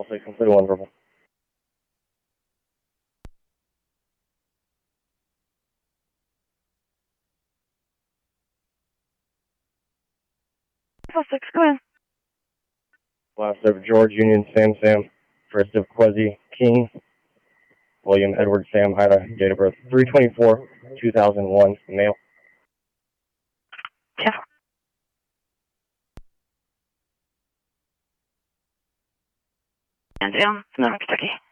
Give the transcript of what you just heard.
Also complete one verbal. Plus 6, go in. Last of George Union Sam Sam. First of Quasi King. William Edward Sam Hyda. Date of birth 3/24/2001. Male. Yeah. And down, no, Kentucky.